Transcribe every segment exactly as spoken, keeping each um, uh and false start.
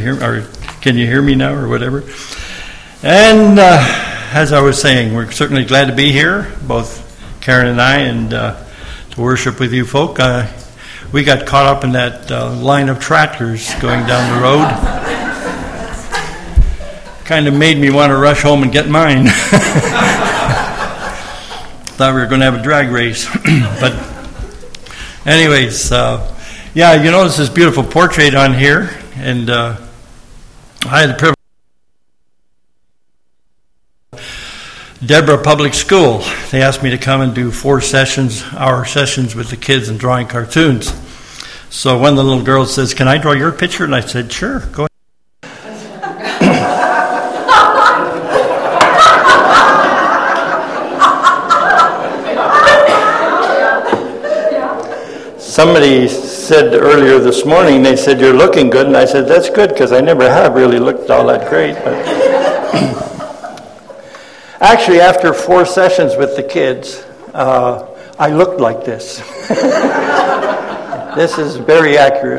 hear, or can you hear me now, or whatever? And uh, as I was saying, we're certainly glad to be here, both Karen and I, and uh, to worship with you folk. Uh, we got caught up in that uh, line of tractors going down the road. Kind of made me want to rush home and get mine. Thought we were going to have a drag race. But anyways, uh, yeah, you notice this beautiful portrait on here, and uh, I had the privilege Deborah Public School. They asked me to come and do four sessions, hour sessions with the kids and drawing cartoons. So one of the little girls says, "Can I draw your picture?" And I said, "Sure, go ahead." Somebody said earlier this morning, they said, "You're looking good." And I said, "That's good, because I never have really looked all that great." But actually, after four sessions with the kids, uh, I looked like this. This is very accurate.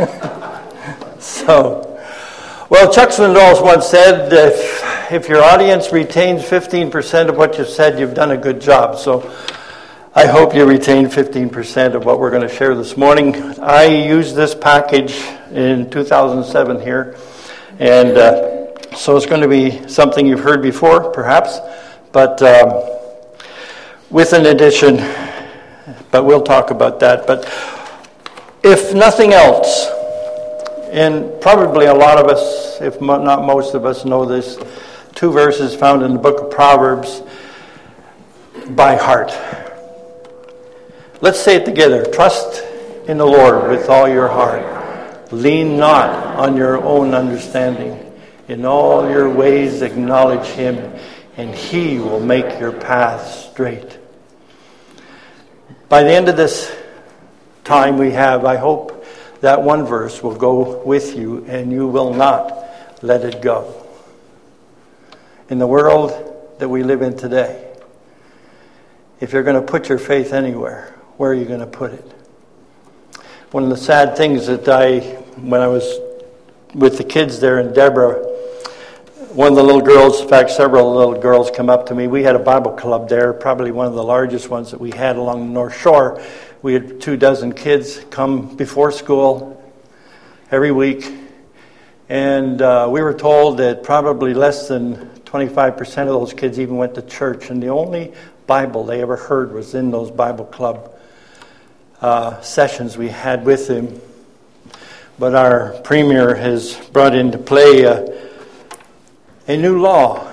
So, well, Chuck Swindoll once said, if, if your audience retains fifteen percent of what you've said, you've done a good job. So I hope you retain fifteen percent of what we're going to share this morning. I used this package in two thousand seven here, and uh, so it's going to be something you've heard before, perhaps, but um, with an addition, but we'll talk about that. But if nothing else, and probably a lot of us, if not most of us, know this, two verses found in the book of Proverbs by heart. Let's say it together. Trust in the Lord with all your heart. Lean not on your own understanding. In all your ways acknowledge him, and he will make your path straight. By the end of this time we have, I hope that one verse will go with you, and you will not let it go. In the world that we live in today, if you're going to put your faith anywhere, where are you going to put it? One of the sad things that I, when I was with the kids there in Deborah, one of the little girls, in fact, several little girls come up to me. We had a Bible club there, probably one of the largest ones that we had along the North Shore. We had two dozen kids come before school every week. And uh, we were told that probably less than twenty-five percent of those kids even went to church. And the only Bible they ever heard was in those Bible club uh, sessions we had with them. But our premier has brought into play uh, a new law,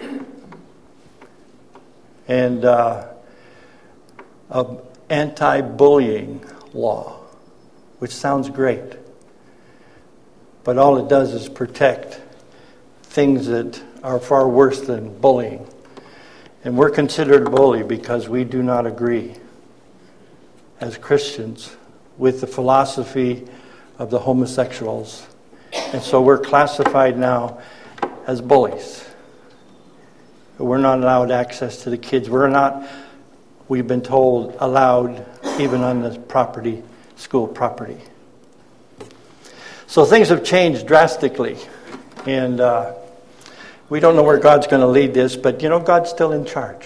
and uh, an anti-bullying law, which sounds great, but all it does is protect things that are far worse than bullying. And we're considered a bully because we do not agree as Christians with the philosophy of the homosexuals. And so we're classified now as bullies. We're not allowed access to the kids. We're not, we've been told, allowed even on the property, school property. So things have changed drastically. And uh, we don't know where God's going to lead this, but you know, God's still in charge.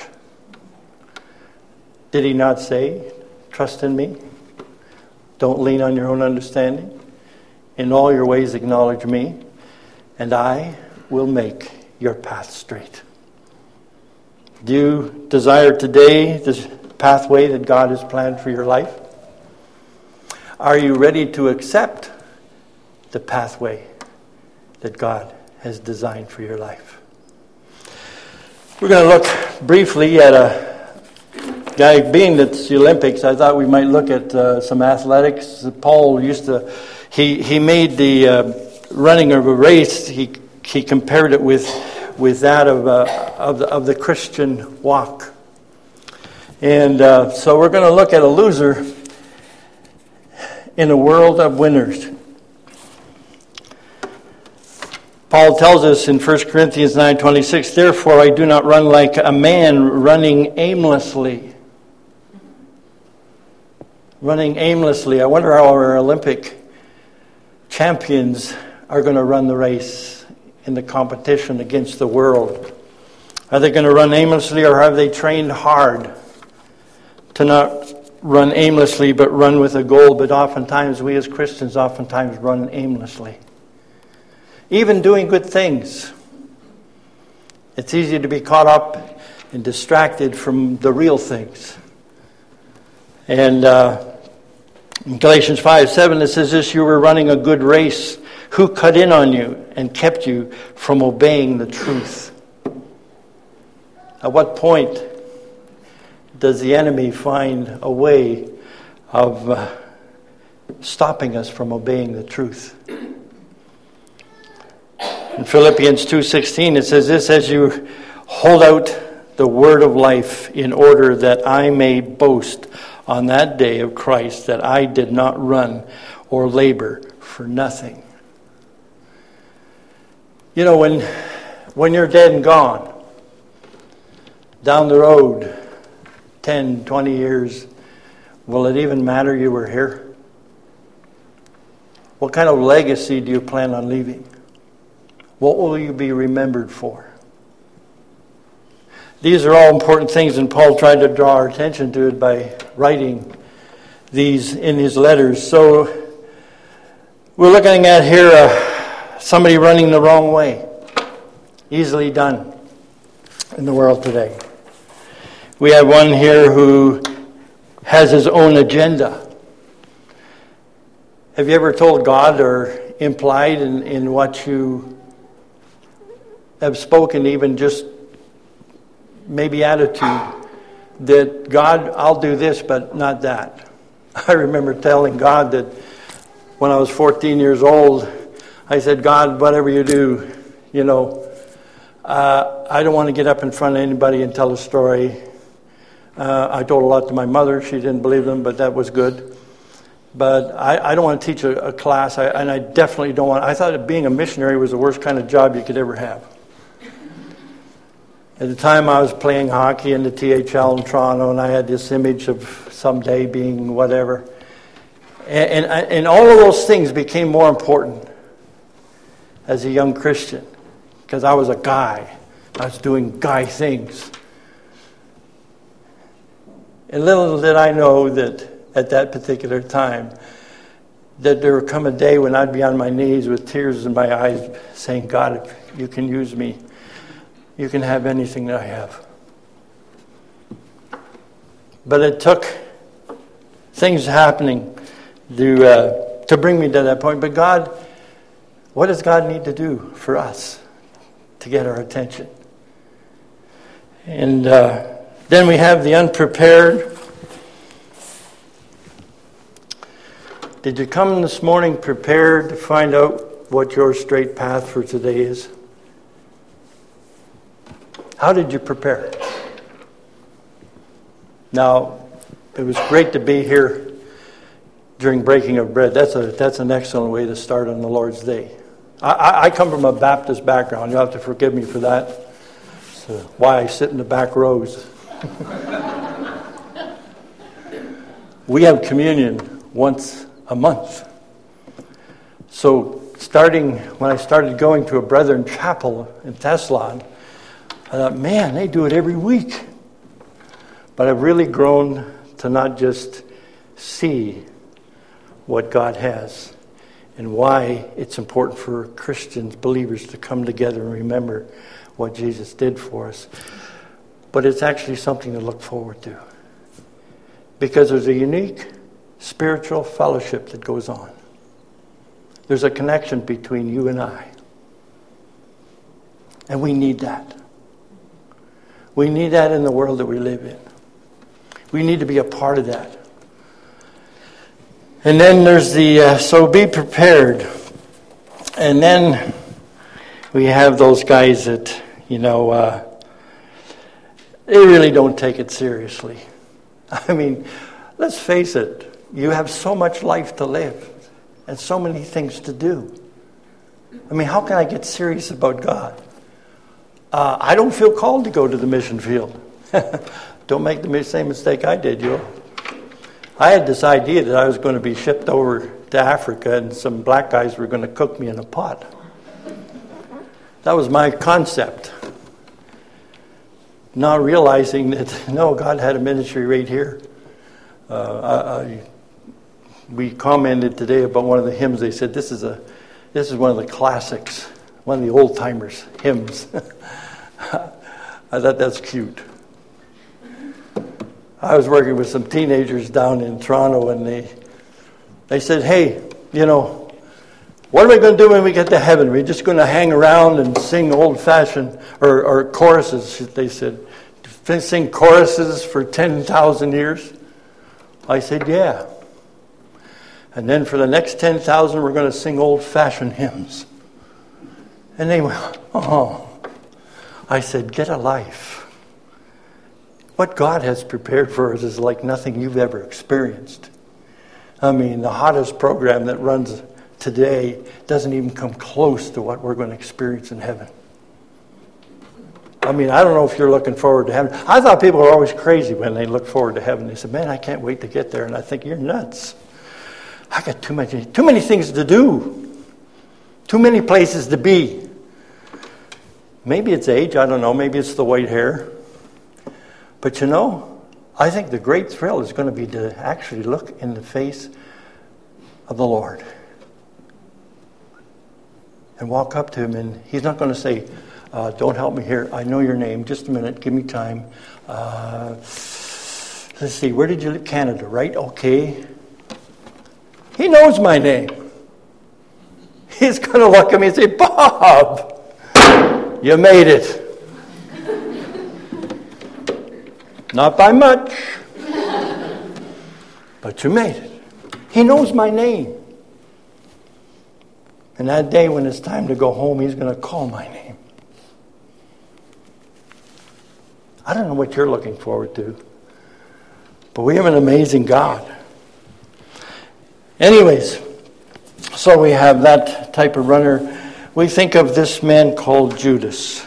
Did he not say, trust in me? Don't lean on your own understanding. In all your ways acknowledge me, and I will make your path straight. Do you desire today this pathway that God has planned for your life? Are you ready to accept the pathway that God has designed for your life? We're going to look briefly at a guy, being that it's the Olympics, I thought we might look at uh, some athletics. Paul used to, he, he made the uh, running of a race, he He compared it with with that of uh, of, the, of the Christian walk. And uh, so we're going to look at a loser in a world of winners. Paul tells us in First Corinthians nine twenty-six, "Therefore I do not run like a man running aimlessly." Running aimlessly. I wonder how our Olympic champions are going to run the race in the competition against the world? Are they going to run aimlessly, or have they trained hard to not run aimlessly but run with a goal? But oftentimes, we as Christians oftentimes run aimlessly. Even doing good things. It's easy to be caught up and distracted from the real things. And uh, in Galatians five seven, it says this: you were running a good race. Who cut in on you and kept you from obeying the truth? At what point does the enemy find a way of uh, stopping us from obeying the truth? In Philippians two sixteen, it says this: as you hold out the word of life, in order that I may boast on that day of Christ, that I did not run or labor for nothing. You know, when when you're dead and gone, down the road, ten, twenty years, will it even matter you were here? What kind of legacy do you plan on leaving? What will you be remembered for? These are all important things, and Paul tried to draw our attention to it by writing these in his letters. So we're looking at here uh, somebody running the wrong way. Easily done in the world today. We have one here who has his own agenda. Have you ever told God, or implied in, in what you have spoken, even just maybe attitude, that God, I'll do this, but not that? I remember telling God that when I was fourteen years old, I said, God, whatever you do, you know, uh, I don't want to get up in front of anybody and tell a story. Uh, I told a lot to my mother. She didn't believe them, but that was good. But I, I don't want to teach a, a class, I, and I definitely don't want, I thought that being a missionary was the worst kind of job you could ever have. At the time, I was playing hockey in the T H L in Toronto, and I had this image of someday being whatever. And, and, and all of those things became more important as a young Christian, because I was a guy. I was doing guy things. And little did I know that at that particular time, that there would come a day when I'd be on my knees with tears in my eyes saying, God, if you can use me, you can have anything that I have. But it took things happening to, uh, to bring me to that point. But God, what does God need to do for us to get our attention? And uh, then we have the unprepared. Did you come this morning prepared to find out what your straight path for today is? How did you prepare? Now, it was great to be here during breaking of bread. That's a that's an excellent way to start on the Lord's Day. I, I, I come from a Baptist background. You'll have to forgive me for that. That's why I sit in the back rows. We have communion once a month. So starting when I started going to a Brethren chapel in Thessalon, I thought, man, they do it every week. But I've really grown to not just see what God has and why it's important for Christians, believers, to come together and remember what Jesus did for us. But it's actually something to look forward to. Because there's a unique spiritual fellowship that goes on. There's a connection between you and I. And we need that. We need that in the world that we live in. We need to be a part of that. And then there's the, uh, so be prepared. And then we have those guys that, you know, uh, they really don't take it seriously. I mean, let's face it. You have so much life to live and so many things to do. I mean, how can I get serious about God? Uh, I don't feel called to go to the mission field. Don't make the same mistake I did, you. I had this idea that I was going to be shipped over to Africa and some black guys were going to cook me in a pot. That was my concept. Not realizing that, no, God had a ministry right here. Uh, I, I, we commented today about one of the hymns. They said, this is a, this is one of the classics, one of the old-timers hymns. I thought that's cute. I was working with some teenagers down in Toronto, and they they said, hey, you know, what are we going to do when we get to heaven? We're just going to hang around and sing old-fashioned, or, or choruses, they said. Sing choruses for ten thousand years? I said, yeah. And then for the next ten thousand, we're going to sing old-fashioned hymns. And they went, oh. I said, get a life. What God has prepared for us is like nothing you've ever experienced. I mean, the hottest program that runs today doesn't even come close to what we're going to experience in heaven. I mean, I don't know if you're looking forward to heaven. I thought people were always crazy when they look forward to heaven. They said, man, I can't wait to get there. And I think, you're nuts. I got too many, too many things to do. Too many places to be. Maybe it's age, I don't know. Maybe it's the white hair. But you know, I think the great thrill is going to be to actually look in the face of the Lord. And walk up to him, and he's not going to say, uh, don't help me here. I know your name. Just a minute. Give me time. Uh, let's see. Where did you live? Canada, right? Okay. He knows my name. He's going to look at me and say, Bob, you made it. Not by much, but you made it. He knows my name. And that day when it's time to go home, he's going to call my name. I don't know what you're looking forward to, but we have an amazing God. Anyways, so we have that type of runner. We think of this man called Judas.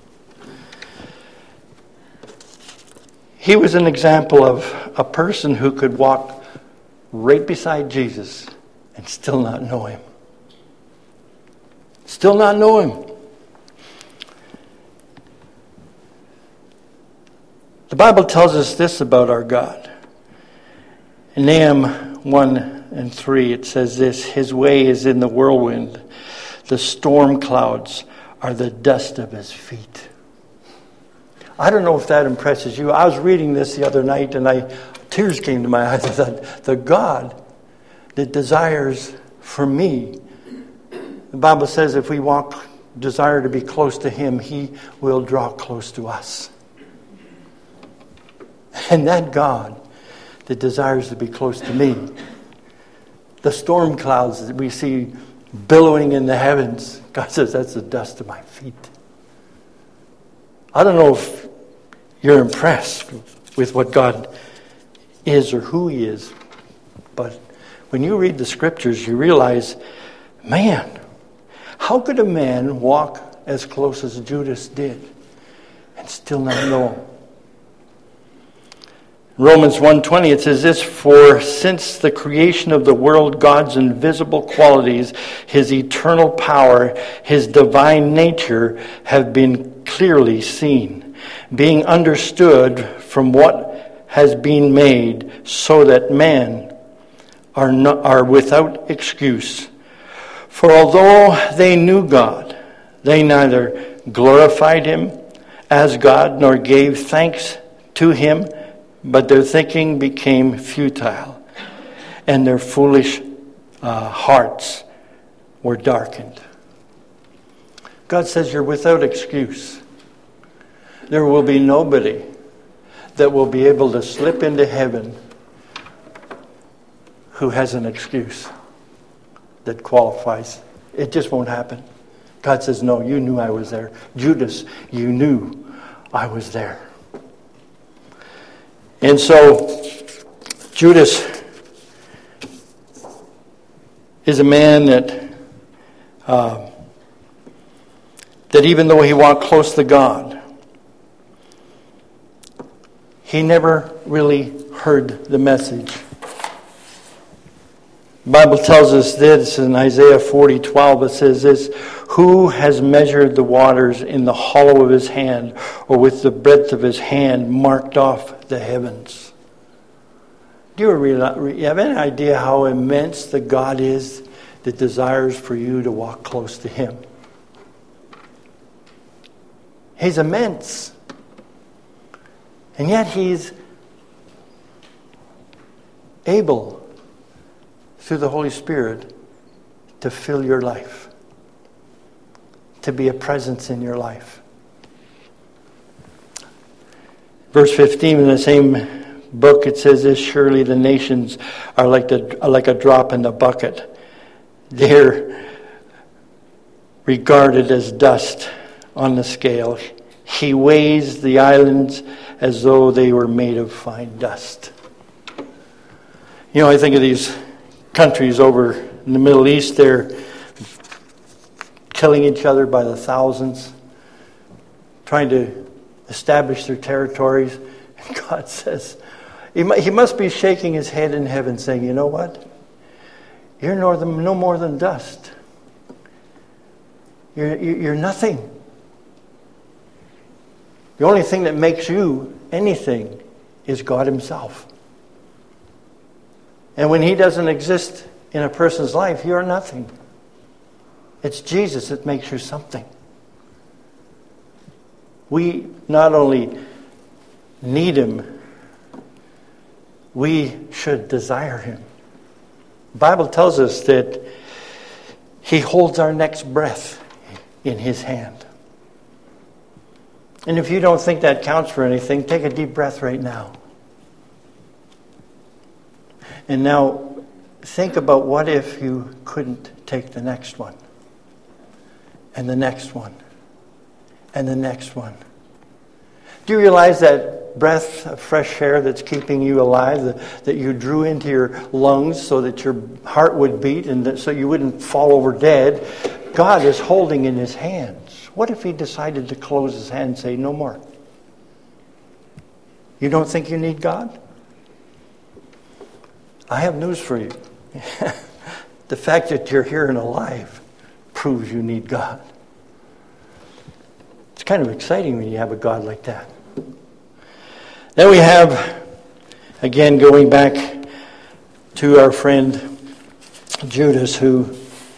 He was an example of a person who could walk right beside Jesus and still not know him. Still not know him. The Bible tells us this about our God. In Nahum one and three, it says this, his way is in the whirlwind. The storm clouds are the dust of his feet. I don't know if that impresses you. I was reading this the other night, and I tears came to my eyes. I thought, the God that desires for me, the Bible says if we walk, desire to be close to him, he will draw close to us. And that God that desires to be close to me, the storm clouds that we see billowing in the heavens, God says that's the dust of my feet. I don't know if you're impressed with what God is or who he is, but when you read the scriptures, you realize, man, how could a man walk as close as Judas did and still not know him? Romans one twenty, it says this, for since the creation of the world, God's invisible qualities, his eternal power, his divine nature have been clearly seen, being understood from what has been made, so that men are not, are without excuse. For although they knew God, they neither glorified him as God nor gave thanks to him, but their thinking became futile, and their foolish uh, hearts were darkened. God says you're without excuse. There will be nobody that will be able to slip into heaven who has an excuse that qualifies. It just won't happen. God says, no, you knew I was there. Judas, you knew I was there. And so, Judas is a man that, uh, that even though he walked close to God, he never really heard the message The Bible tells us this in Isaiah forty twelve. It says this, who has measured the waters in the hollow of his hand, or with the breadth of his hand marked off the heavens? Do you, realize, you have any idea how immense the God is that desires for you to walk close to him? He's immense. And yet he's able, through the Holy Spirit, to fill your life, to be a presence in your life. Verse fifteen in the same book, it says this, surely the nations are like the are like a drop in the bucket. They're regarded as dust on the scale. He weighs the islands as though they were made of fine dust. You know, I think of these countries over in the Middle East, they're killing each other by the thousands, trying to establish their territories. And God says, he must be shaking his head in heaven saying, you know what? You're no more than dust. You're, you're nothing. The only thing that makes you anything is God himself. And when he doesn't exist in a person's life, you're nothing. It's Jesus that makes you something. We not only need him, we should desire him. The Bible tells us that he holds our next breath in his hand. And if you don't think that counts for anything, take a deep breath right now. And now think about what if you couldn't take the next one, and the next one, and the next one. Do you realize that breath of fresh air that's keeping you alive, that, that you drew into your lungs so that your heart would beat and that, so you wouldn't fall over dead, God is holding in his hands. What if he decided to close his hand and say, no more? You don't think you need God? I have news for you. The fact that you're here and alive proves you need God. It's kind of exciting when you have a God like that. Then we have, again, going back to our friend Judas, who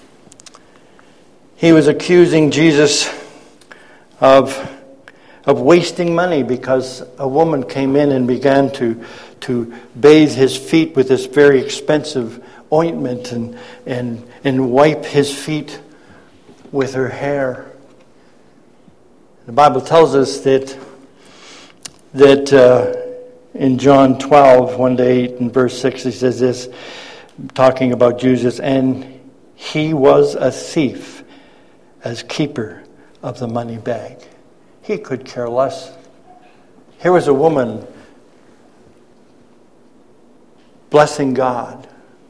he was accusing Jesus of, of wasting money because a woman came in and began to, to bathe his feet with this very expensive ointment and, and, and wipe his feet with her hair. The Bible tells us that that uh, in John twelve, one to eight, and verse six, he says this, talking about Jesus, and he was a thief as keeper of the money bag. He could care less. Here was a woman blessing God,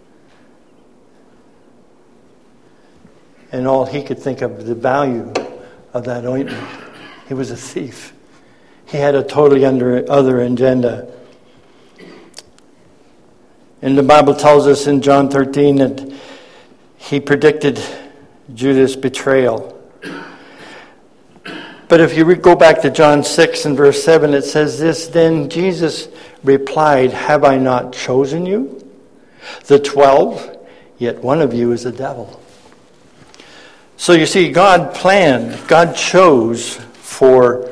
and all he could think of the value of that ointment. He was a thief. He had a totally under, other agenda. And the Bible tells us in John thirteen that he predicted Judas' betrayal. But if you re- go back to John six and verse seven, it says this, then Jesus replied, have I not chosen you, the twelve? Yet one of you is a devil. So you see, God planned, God chose for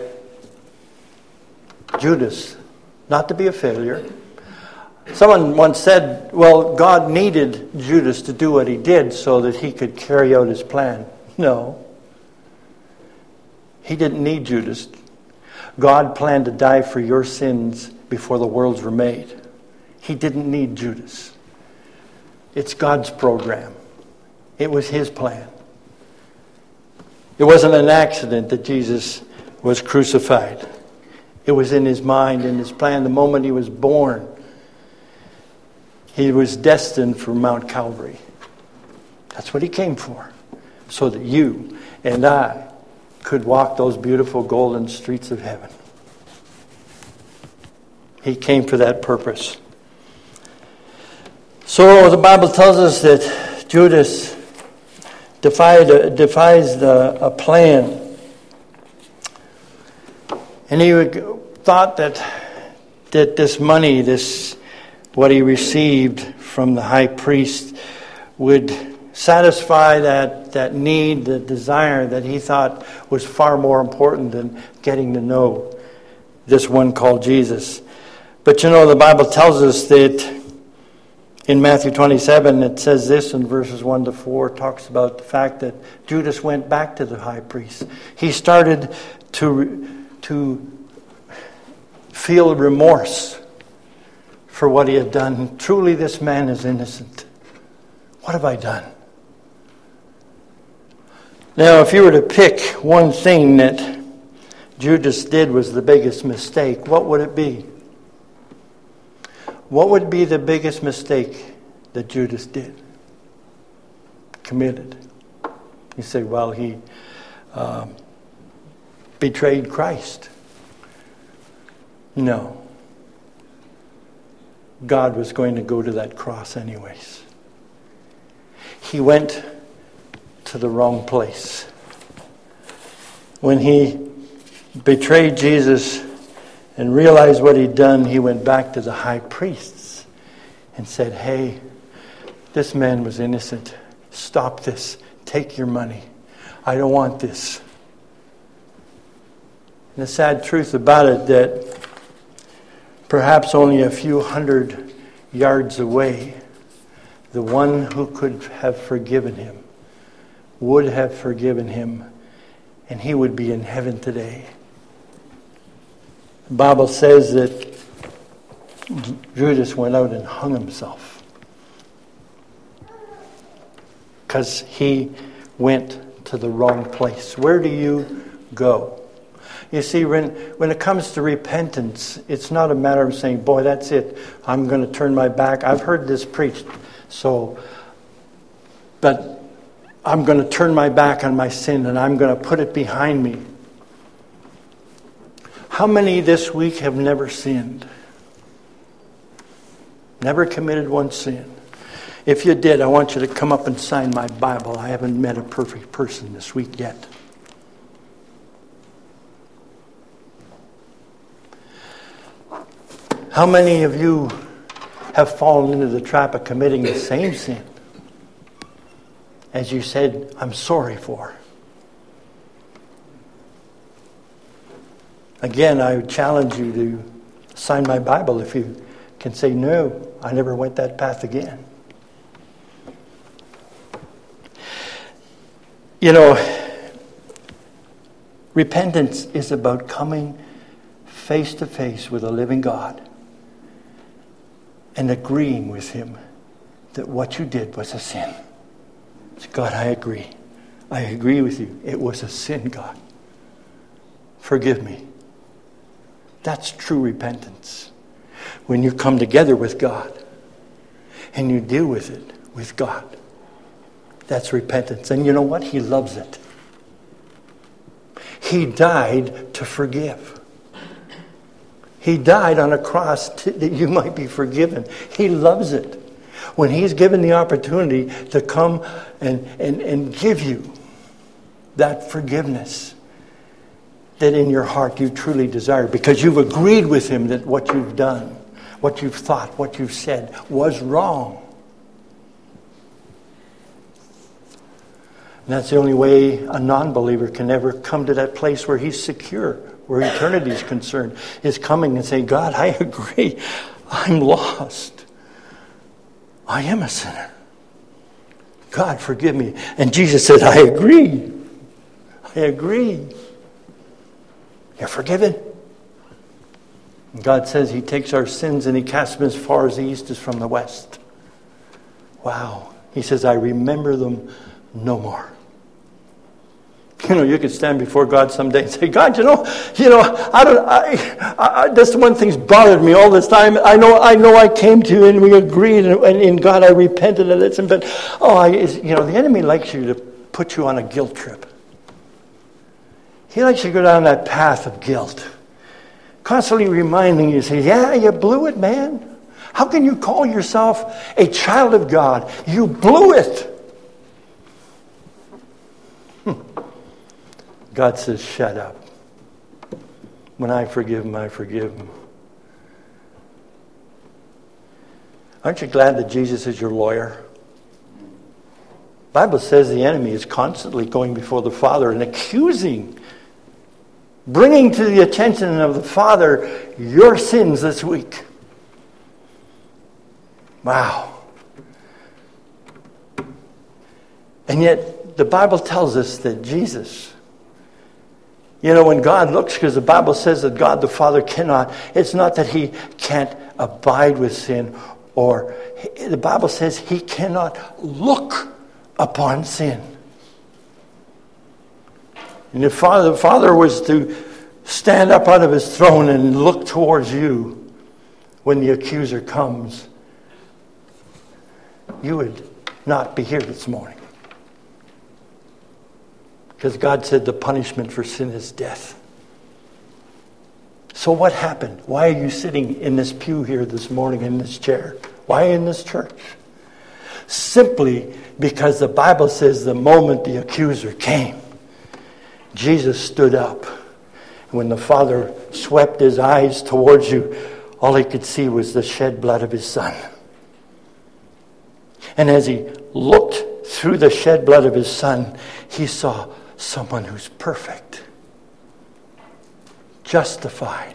Judas not to be a failure. Someone once said, well, God needed Judas to do what he did so that he could carry out his plan. No. He didn't need Judas. God planned to die for your sins before the worlds were made. He didn't need Judas. It's God's program. It was his plan. It wasn't an accident that Jesus was crucified. It was in his mind, in his plan. The moment he was born, he was destined for Mount Calvary. That's what he came for. So that you and I could walk those beautiful golden streets of heaven. He came for that purpose. So the Bible tells us that Judas defied, devised a, a plan. And he thought that, that this money, this what he received from the high priest would satisfy that, that need, the desire that he thought was far more important than getting to know this one called Jesus. But you know, the Bible tells us that in Matthew twenty-seven, it says this in verses one to four, talks about the fact that Judas went back to the high priest. He started to, to feel remorse for what he had done. Truly, this man is innocent. What have I done? Now, if you were to pick one thing that Judas did was the biggest mistake, what would it be? What would be the biggest mistake that Judas did, committed? You say, well, he uh, betrayed Christ. No. God was going to go to that cross anyways. He went to the wrong place. When he betrayed Jesus and realized what he'd done, he went back to the high priests and said, hey, this man was innocent. Stop this. Take your money. I don't want this. And the sad truth about it that perhaps only a few hundred yards away, the one who could have forgiven him would have forgiven him, and he would be in heaven today. The Bible says that Judas went out and hung himself because he went to the wrong place. Where do you go? You see, when, when it comes to repentance, it's not a matter of saying, boy, that's it. I'm going to turn my back. I've heard this preached, so, but I'm going to turn my back on my sin and I'm going to put it behind me. How many this week have never sinned? Never committed one sin? If you did, I want you to come up and sign my Bible. I haven't met a perfect person this week yet. How many of you have fallen into the trap of committing the same sin as you said, I'm sorry for? Again, I would challenge you to sign my Bible if you can say, no, I never went that path again. You know, repentance is about coming face to face with a living God and agreeing with him that what you did was a sin. God, I agree. I agree with you. It was a sin, God. Forgive me. That's true repentance. When you come together with God and you deal with it with God. That's repentance. And you know what? He loves it. He died to forgive. He died on a cross to, that you might be forgiven. He loves it. When he's given the opportunity to come and, and, and give you that forgiveness that in your heart you truly desire, because you've agreed with him that what you've done, what you've thought, what you've said was wrong. And that's the only way a non-believer can ever come to that place where he's secure, where eternity is concerned, is coming and saying, God, I agree. I'm lost. I am a sinner. God, forgive me. And Jesus said, I agree. I agree. You're forgiven. And God says he takes our sins and he casts them as far as the east is from the west. Wow. He says, I remember them no more. You know, you could stand before God someday and say, God, you know, you know, I don't, I, I, that's one thing's bothered me all this time. I know, I know, I came to you and we agreed, and, and in God I repented of this, but oh, I, you know, the enemy likes you to put you on a guilt trip. He likes you to go down that path of guilt, constantly reminding you, say, yeah, you blew it, man. How can you call yourself a child of God? You blew it. God says, shut up. When I forgive him, I forgive him. Aren't you glad that Jesus is your lawyer? The Bible says the enemy is constantly going before the Father and accusing, bringing to the attention of the Father your sins this week. Wow. And yet the Bible tells us that Jesus, you know, when God looks, because the Bible says that God the Father cannot, it's not that he can't abide with sin, or the Bible says he cannot look upon sin. And if Father, the Father was to stand up out of his throne and look towards you when the accuser comes, you would not be here this morning. Because God said the punishment for sin is death. So what happened? Why are you sitting in this pew here this morning in this chair? Why in this church? Simply because the Bible says the moment the accuser came, Jesus stood up. When the Father swept his eyes towards you, all he could see was the shed blood of his Son. And as he looked through the shed blood of his Son, he saw someone who's perfect, justified,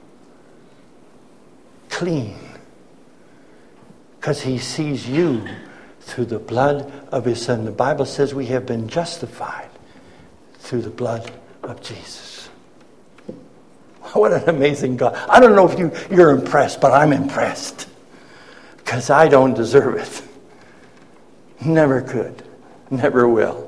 clean, because he sees you through the blood of his Son. The Bible says we have been justified through the blood of Jesus. What an amazing God. I don't know if you, you're impressed, but I'm impressed, because I don't deserve it. Never could. Never will.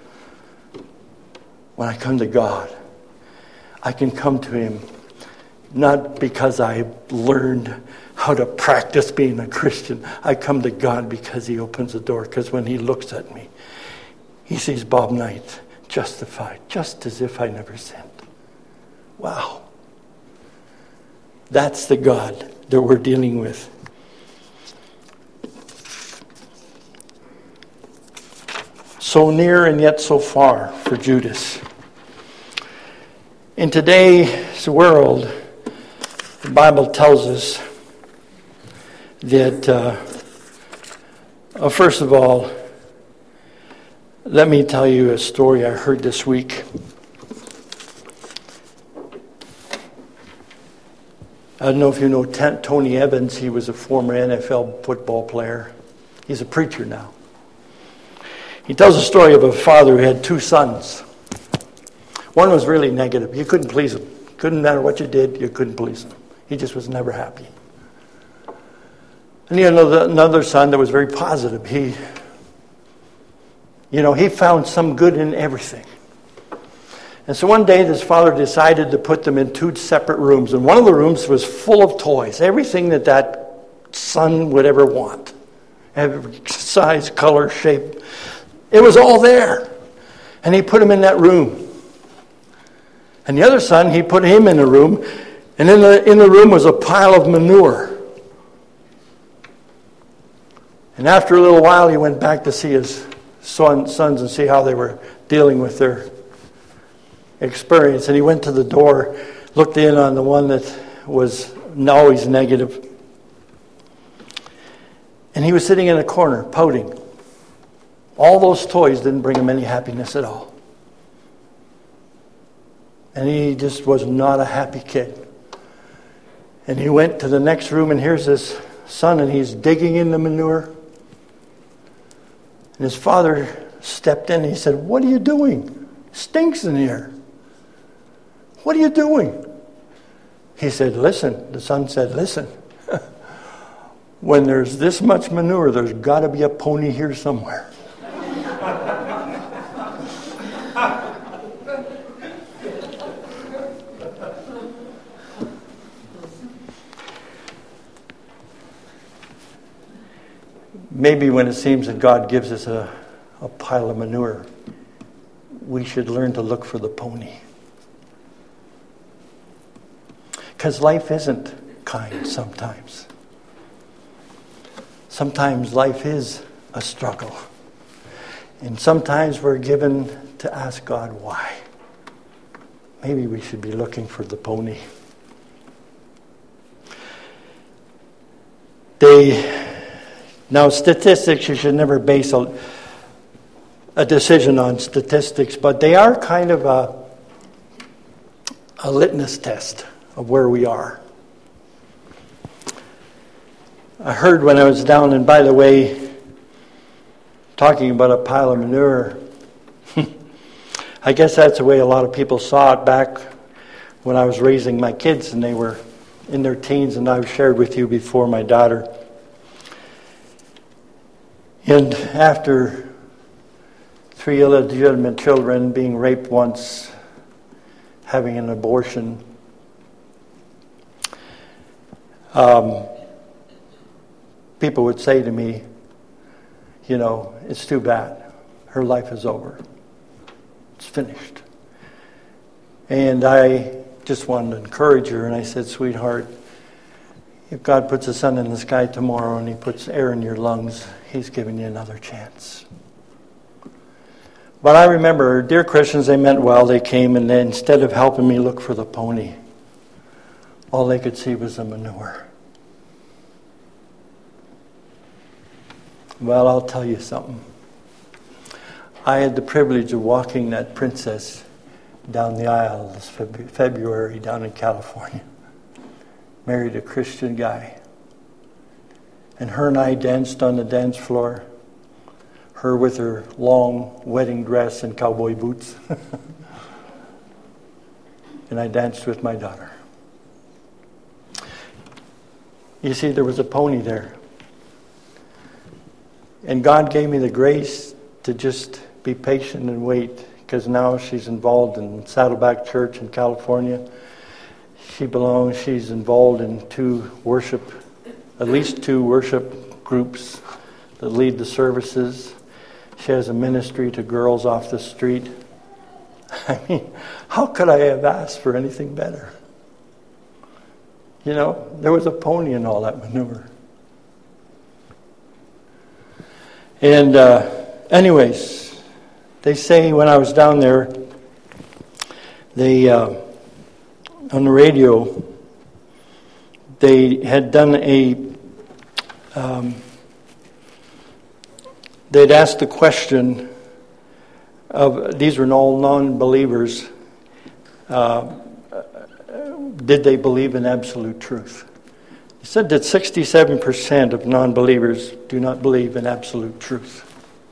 When I come to God, I can come to him not because I learned how to practice being a Christian. I come to God because he opens the door. Because when he looks at me, he sees Bob Knight justified, just as if I never sinned. Wow. That's the God that we're dealing with. So near and yet so far for Judas. In today's world, the Bible tells us that, uh, uh, first of all, let me tell you a story I heard this week. I don't know if you know T- Tony Evans. He was a former N F L football player. He's a preacher now. He tells a story of a father who had two sons. One was really negative. You couldn't please him. Couldn't matter what you did, you couldn't please him. He just was never happy. And he had another, another son that was very positive. He, you know, he found some good in everything. And so one day this father decided to put them in two separate rooms. And one of the rooms was full of toys. Everything that that son would ever want. Every size, color, shape. It was all there. And he put him in that room. And the other son, he put him in a room. And in the, in the room was a pile of manure. And after a little while, he went back to see his son, sons and see how they were dealing with their experience. And he went to the door, looked in on the one that was always negative. And he was sitting in a corner, pouting. All those toys didn't bring him any happiness at all. And he just was not a happy kid. And he went to the next room, and here's his son, and he's digging in the manure. And his father stepped in, and he said, "What are you doing? It stinks in here. What are you doing?" He said, "Listen." The son said, "Listen. When there's this much manure, there's got to be a pony here somewhere." Maybe when it seems that God gives us a, a pile of manure, we should learn to look for the pony. Because life isn't kind sometimes. sometimes life is a struggle. And sometimes we're given to ask God why. Maybe we should be looking for the pony. They, now statistics, you should never base a, a decision on statistics, but they are kind of a, a litmus test of where we are. I heard when I was down, and by the way, talking about a pile of manure, I guess that's the way a lot of people saw it back when I was raising my kids and they were in their teens, and I've shared with you before my daughter. And after three illegitimate children, being raped once, having an abortion, um, people would say to me, you know, it's too bad. Her life is over. It's finished. And I just wanted to encourage her, and I said, sweetheart, if God puts the sun in the sky tomorrow and He puts air in your lungs, He's giving you another chance. But I remember, dear Christians, they meant well. They came, and then instead of helping me look for the pony, all they could see was the manure. Well, I'll tell you something. I had the privilege of walking that princess down the aisle this February down in California. Married a Christian guy. And her and I danced on the dance floor. Her with her long wedding dress and cowboy boots. And I danced with my daughter. You see, there was a pony there. And God gave me the grace to just be patient and wait, because now she's involved in Saddleback Church in California. She belongs, she's involved in two worship, at least two worship groups that lead the services. She has a ministry to girls off the street. I mean, how could I have asked for anything better? You know, there was a pony in all that manure. And uh, anyways, they say when I was down there, they uh, on the radio, they had done a, um, they'd asked the question of, these were all non-believers, uh, did they believe in absolute truth? He said that sixty-seven percent of non-believers do not believe in absolute truth.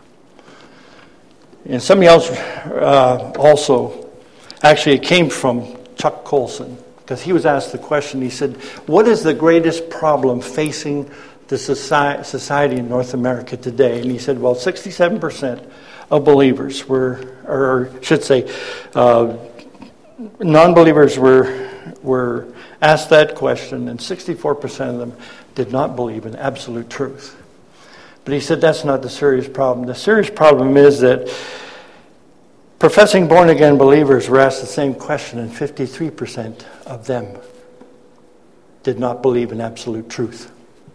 And somebody else uh, also, actually it came from Chuck Colson, because he was asked the question, he said, what is the greatest problem facing the society, society in North America today? And he said, well, sixty-seven percent of believers were, or I should say, uh, non-believers were were asked that question, and sixty-four percent of them did not believe in absolute truth. But he said that's not the serious problem. The serious problem is that professing born-again believers were asked the same question, and fifty-three percent of them did not believe in absolute truth.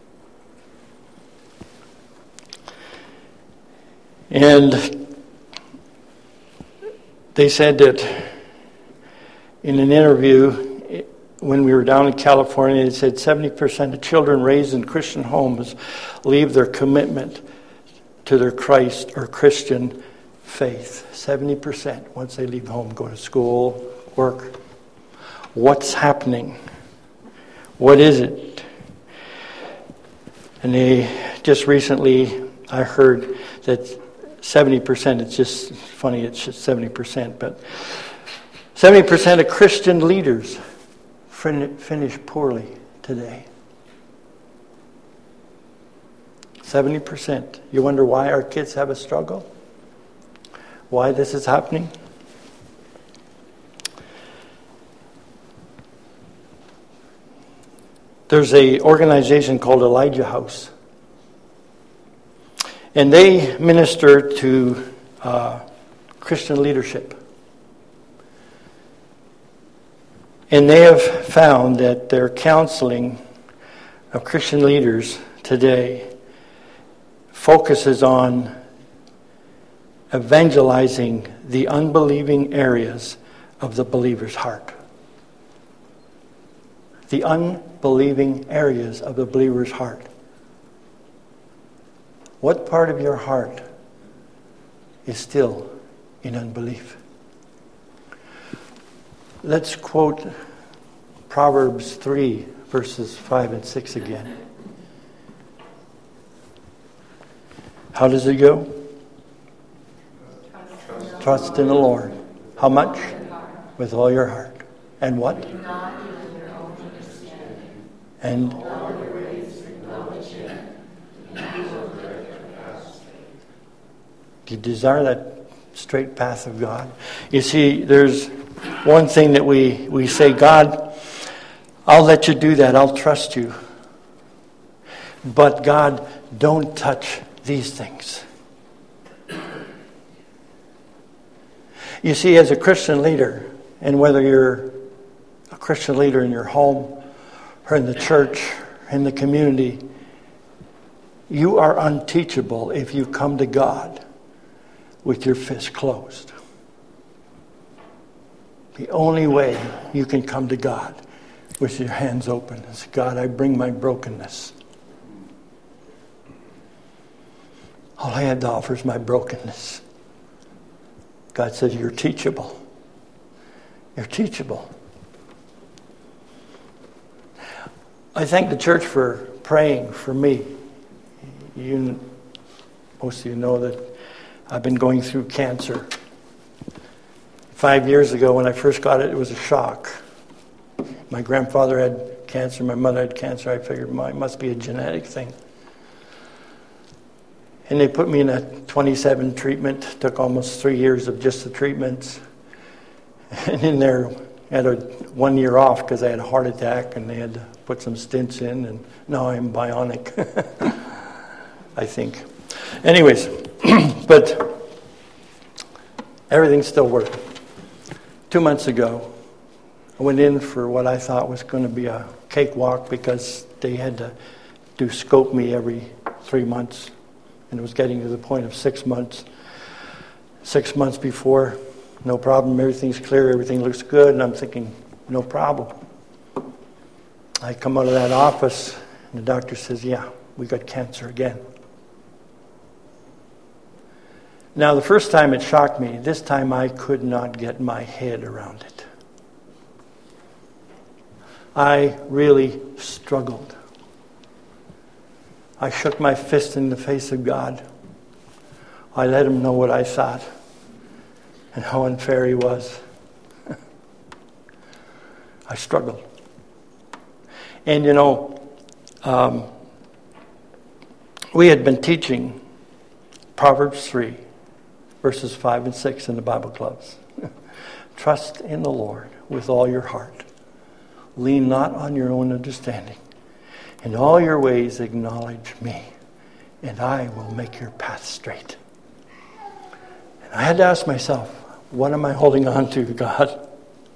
And they said that in an interview, when we were down in California, they said seventy percent of children raised in Christian homes leave their commitment to their Christ or Christian faith. seventy percent once they leave home, go to school, work. What's happening? What is it? And they just recently, I heard that seventy percent, it's just funny, it's just seventy percent, but seventy percent of Christian leaders finish poorly today. seventy percent. You wonder why our kids have a struggle? Why this is happening? There's an organization called Elijah House. And they minister to uh, Christian leadership. And they have found that their counseling of Christian leaders today focuses on evangelizing the unbelieving areas of the believer's heart. The unbelieving areas of the believer's heart. What part of your heart is still in unbelief? Let's quote Proverbs three, verses five and six again. How does it go? Trust, Trust in the Lord. How much? With all your heart. And what? And do you desire that straight path of God? You see, there's one thing that we, we say, God, I'll let you do that. I'll trust you. But God, don't touch these things. You see, as a Christian leader, and whether you're a Christian leader in your home or in the church, in the community, you are unteachable if you come to God with your fist closed. The only way you can come to God with your hands open is, God, I bring my brokenness. All I have to offer is my brokenness. God says, you're teachable. You're teachable. I thank the church for praying for me. You, most of you know that I've been going through cancer. Five years ago when I first got it, it was a shock. My grandfather had cancer, my mother had cancer. I figured well, it must be a genetic thing. And they put me in a twenty-seven treatment. It took almost three years of just the treatments. And in there, I had a one year off because I had a heart attack and they had to put some stents in. And now I'm bionic, I think. Anyways, but everything still worked. Two months ago, I went in for what I thought was going to be a cakewalk because they had to do scope me every three months. And it was getting to the point of six months. Six months before, no problem, everything's clear, everything looks good. And I'm thinking, no problem. I come out of that office, and the doctor says, yeah, we got cancer again. Now, the first time it shocked me. This time I could not get my head around it. I really struggled. I shook my fist in the face of God. I let him know what I thought and how unfair he was. I struggled. And you know, um, we had been teaching Proverbs three, verses five and six in the Bible clubs. Trust in the Lord with all your heart. Lean not on your own understanding. In all your ways acknowledge me, and I will make your path straight. And I had to ask myself, what am I holding on to, God?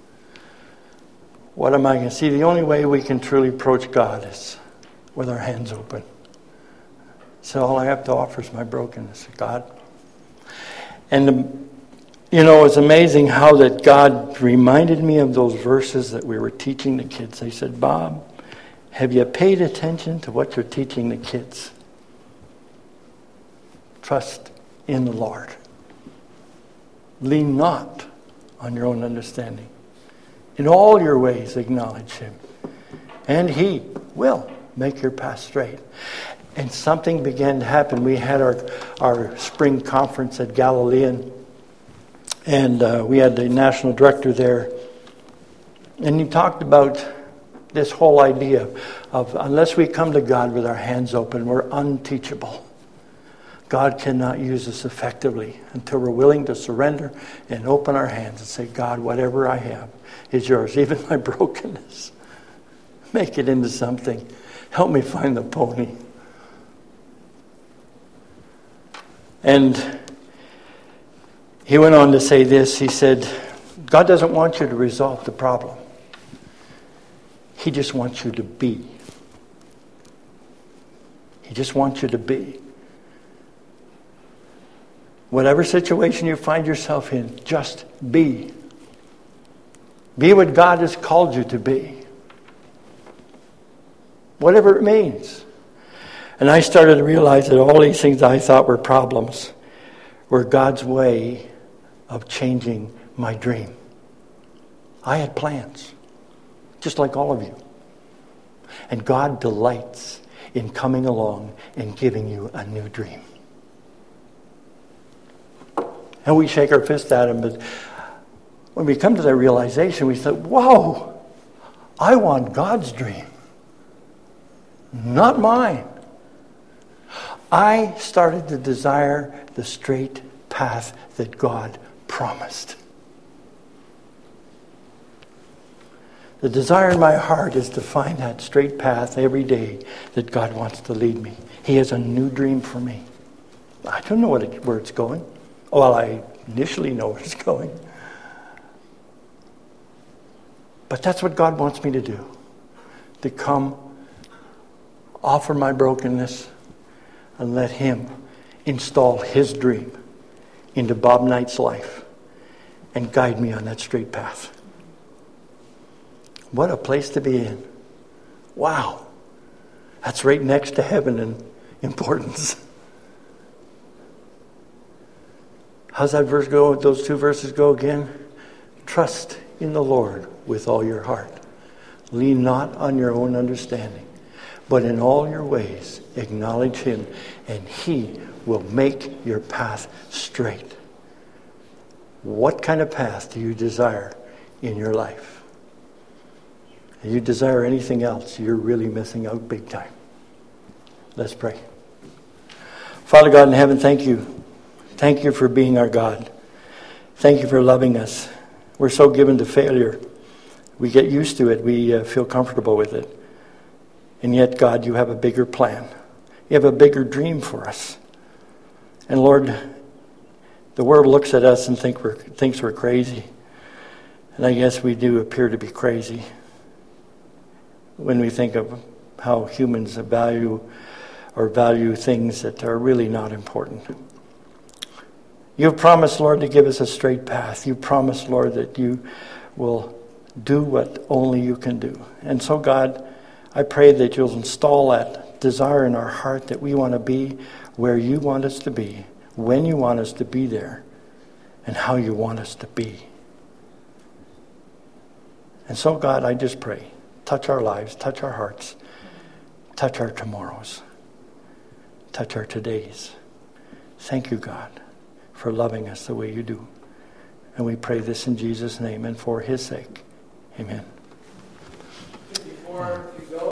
What am I going to see? The only way we can truly approach God is with our hands open. So all I have to offer is my brokenness, God. And, the, you know, it's amazing how that God reminded me of those verses that we were teaching the kids. They said, Bob, have you paid attention to what you're teaching the kids? Trust in the Lord. Lean not on your own understanding. In all your ways acknowledge him, and he will make your path straight. And something began to happen. We had our, our spring conference at Galilean, and uh, we had the national director there, and he talked about this whole idea of unless we come to God with our hands open, we're unteachable. God cannot use us effectively until we're willing to surrender and open our hands and say, God, whatever I have is yours, even my brokenness. Make it into something. Help me find the pony. And he went on to say this. He said, God doesn't want you to resolve the problem. He just wants you to be. He just wants you to be. Whatever situation you find yourself in, just be. Be what God has called you to be. Whatever it means. And I started to realize that all these things I thought were problems were God's way of changing my dream. I had plans, just like all of you. And God delights in coming along and giving you a new dream. And we shake our fist at him, but when we come to that realization, we say, whoa, I want God's dream, not mine. I started to desire the straight path that God promised. The desire in my heart is to find that straight path every day that God wants to lead me. He has a new dream for me. I don't know what it, where it's going. Well, I initially know where it's going. But that's what God wants me to do. To come, offer my brokenness, and let Him install His dream into Bob Knight's life and guide me on that straight path. What a place to be in. Wow. That's right next to heaven in importance. How's that verse go? Those two verses go again? Trust in the Lord with all your heart. Lean not on your own understanding, but in all your ways acknowledge Him, and He will make your path straight. What kind of path do you desire in your life? If you desire anything else, you're really missing out big time. Let's pray. Father God in heaven, thank you. Thank you for being our God. Thank you for loving us. We're so given to failure. We get used to it. We uh, feel comfortable with it. And yet, God, you have a bigger plan. You have a bigger dream for us. And Lord, the world looks at us and think we're, thinks we're crazy. And I guess we do appear to be crazy when we think of how humans value or value things that are really not important. You've promised, Lord, to give us a straight path. You promised, Lord, that you will do what only you can do. And so, God, I pray that you'll install that desire in our heart that we want to be where you want us to be, when you want us to be there, and how you want us to be. And so, God, I just pray, touch our lives, touch our hearts, touch our tomorrows, touch our todays. Thank you, God, for loving us the way you do. And we pray this in Jesus' name and for His sake. Amen. Before you go.